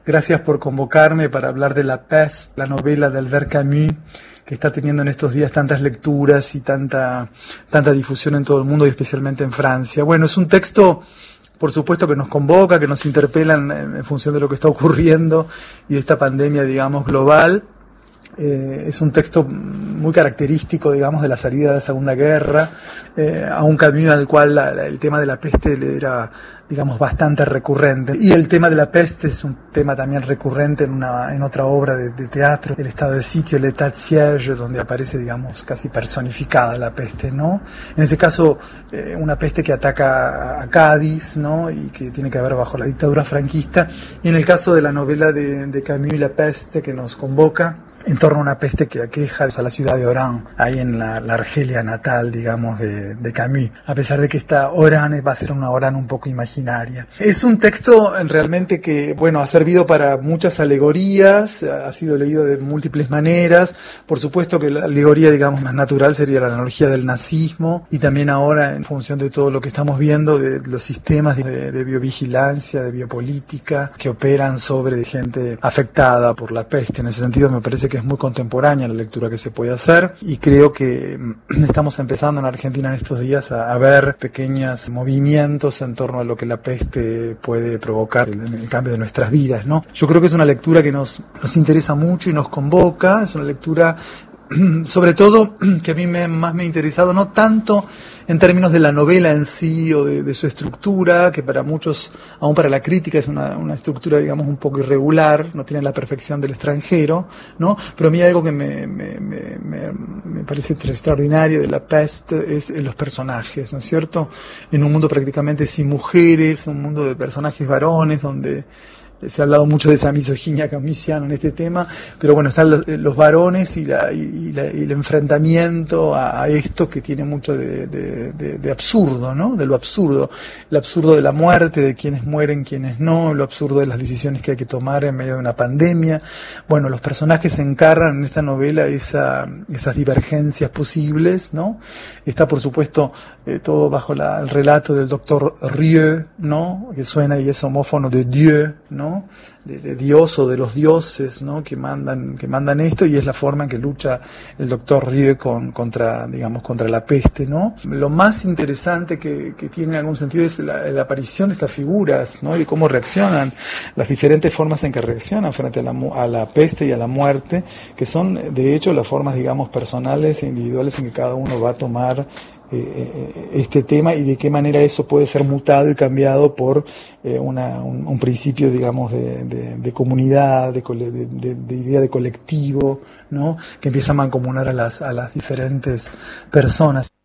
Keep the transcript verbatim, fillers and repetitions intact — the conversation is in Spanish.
Gracias por convocarme para hablar de La Peste, la novela de Albert Camus, que está teniendo en estos días tantas lecturas y tanta, tanta difusión en todo el mundo y especialmente en Francia. Bueno, es un texto, por supuesto, que nos convoca, que nos interpela en, en función de lo que está ocurriendo y de esta pandemia, digamos, global. Eh, es un texto muy característico, digamos, de la salida de la Segunda Guerra, eh, a un Camus al cual la, la, el tema de la peste le era, digamos, bastante recurrente. Y el tema de la peste es un tema también recurrente en una en otra obra de, de teatro, El estado de sitio, L'État de siège, donde aparece, digamos, casi personificada la peste, ¿no? En ese caso, eh, una peste que ataca a Cádiz, ¿no? Y que tiene que ver bajo la dictadura franquista. Y en el caso de la novela de, de Camus, La Peste, que nos convoca, en torno a una peste que aqueja a la ciudad de Oran, ahí en la, la Argelia natal, digamos, de, de Camus, a pesar de que esta Oran va a ser una Oran un poco imaginaria. Es un texto realmente que, bueno, ha servido para muchas alegorías, ha sido leído de múltiples maneras. Por supuesto que la alegoría, digamos, más natural sería la analogía del nazismo, y también ahora, en función de todo lo que estamos viendo, de los sistemas de, de biovigilancia, de biopolítica, que operan sobre gente afectada por la peste. En ese sentido, me parece que es muy contemporánea la lectura que se puede hacer, y creo que estamos empezando en Argentina en estos días a, a ver pequeños movimientos en torno a lo que la peste puede provocar en el cambio de nuestras vidas, ¿no? Yo creo que es una lectura que nos, nos interesa mucho y nos convoca. Es una lectura, sobre todo, que a mí me, más me ha interesado, no tanto en términos de la novela en sí o de, de su estructura, que para muchos, aún para la crítica, es una, una estructura, digamos, un poco irregular, no tiene la perfección del extranjero, ¿no? Pero a mí algo que me, me, me, me, me parece extraordinario de La Peste es los personajes, ¿no es cierto? En un mundo prácticamente sin mujeres, un mundo de personajes varones, donde se ha hablado mucho de esa misoginia camusiana en este tema, pero bueno, están los, los varones y, la, y, la, y el enfrentamiento a, a esto que tiene mucho de, de, de, de absurdo, ¿no? De lo absurdo, el absurdo de la muerte, de quienes mueren, quienes no, lo absurdo de las decisiones que hay que tomar en medio de una pandemia. Bueno, los personajes encarnan en esta novela esa, esas divergencias posibles, ¿no? Está, por supuesto, eh, todo bajo la, el relato del doctor Rieu, ¿no? Que suena y es homófono de Dieu, ¿no? De, de Dios o de los dioses, ¿no? Que mandan, que mandan esto, y es la forma en que lucha el doctor Rieu con, contra, digamos, contra la peste, ¿no? Lo más interesante que, que tiene en algún sentido es la, la aparición de estas figuras, ¿no? Y cómo reaccionan, las diferentes formas en que reaccionan frente a la, a la peste y a la muerte, que son, de hecho, las formas, digamos, personales e individuales en que cada uno va a tomar Eh, este tema, y de qué manera eso puede ser mutado y cambiado por eh, una, un, un principio, digamos, de, de, de comunidad, de, de, de idea de colectivo, ¿no? Que empieza a mancomunar a las, a las diferentes personas.